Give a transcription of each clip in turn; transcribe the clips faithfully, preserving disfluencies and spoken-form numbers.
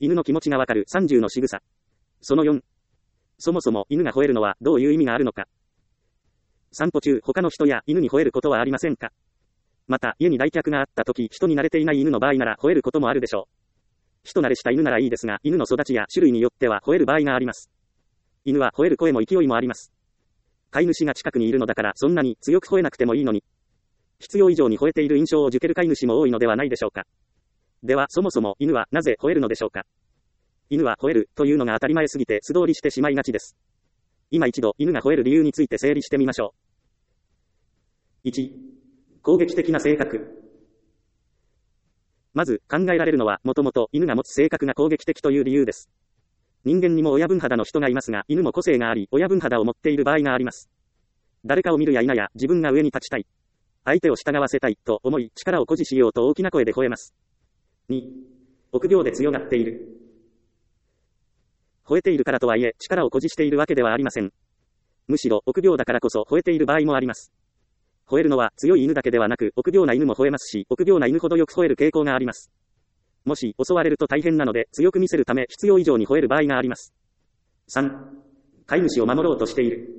犬の気持ちがわかるさんじゅうの仕草。そのよん。そもそも犬が吠えるのはどういう意味があるのか。散歩中、他の人や犬に吠えることはありませんか。また、家に来客があった時、人に慣れていない犬の場合なら吠えることもあるでしょう。人慣れした犬ならいいですが、犬の育ちや種類によっては吠える場合があります。犬は吠える声も勢いもあります。飼い主が近くにいるのだからそんなに強く吠えなくてもいいのに。必要以上に吠えている印象を受ける飼い主も多いのではないでしょうか。では、そもそも犬はなぜ吠えるのでしょうか。犬は吠えるというのが当たり前すぎて素通りしてしまいがちです。今一度犬が吠える理由について整理してみましょう。いち、攻撃的な性格。まず考えられるのはもともと犬が持つ性格が攻撃的という理由です。人間にも親分肌の人がいますが、犬も個性があり、親分肌を持っている場合があります。誰かを見るや否や自分が上に立ちたい。相手を従わせたいと思い、力を誇示しようと大きな声で吠えます。に、臆病で強がっている。吠えているからとはいえ、力を誇示しているわけではありません。むしろ、臆病だからこそ吠えている場合もあります。吠えるのは強い犬だけではなく、臆病な犬も吠えますし、臆病な犬ほどよく吠える傾向があります。もし、襲われると大変なので、強く見せるため、必要以上に吠える場合があります。さん、飼い主を守ろうとしている。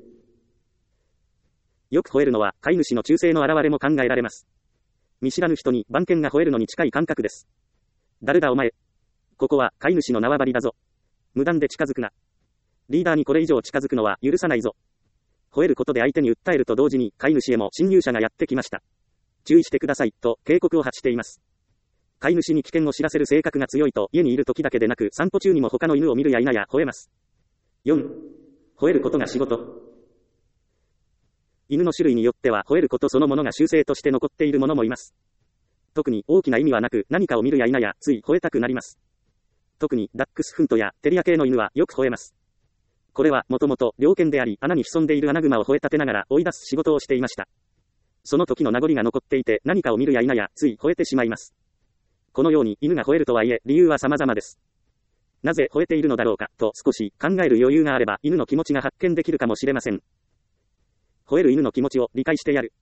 よく吠えるのは、飼い主の忠誠の表れも考えられます。見知らぬ人に番犬が吠えるのに近い感覚です。誰だお前。ここは飼い主の縄張りだぞ。無断で近づくな。リーダーにこれ以上近づくのは許さないぞ。吠えることで相手に訴えると同時に飼い主へも侵入者がやってきました。注意してくださいと警告を発しています。飼い主に危険を知らせる性格が強いと家にいる時だけでなく散歩中にも他の犬を見るや否や吠えます。よん、吠えることが仕事。犬の種類によっては吠えることそのものが習性として残っているものもいます。特に大きな意味はなく何かを見るや否やつい吠えたくなります。特にダックスフントやテリア系の犬はよく吠えます。これはもともと猟犬であり穴に潜んでいるアナグマを吠え立てながら追い出す仕事をしていました。その時の名残が残っていて何かを見るや否やつい吠えてしまいます。このように犬が吠えるとはいえ理由は様々です。なぜ吠えているのだろうかと少し考える余裕があれば犬の気持ちが発見できるかもしれません。吠える犬の気持ちを理解してやる。